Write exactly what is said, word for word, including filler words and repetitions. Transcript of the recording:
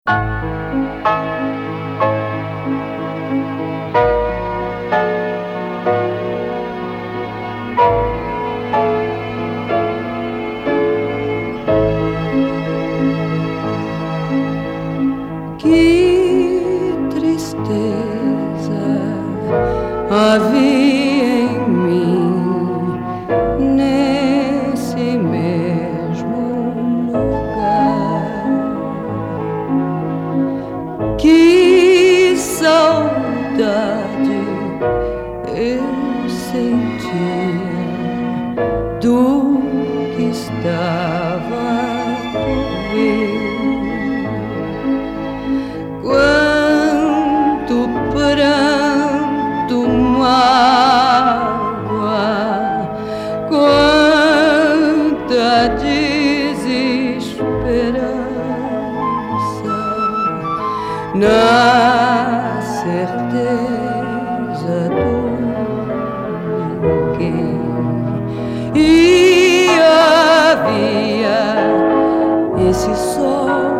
Que tristeza havia em mim nesse mesmo lugar. Que saudade eu sentia do que estava por vir. Quanto pranto, mágoa, quanta desesperança na certeza do ninguém. E havia esse sol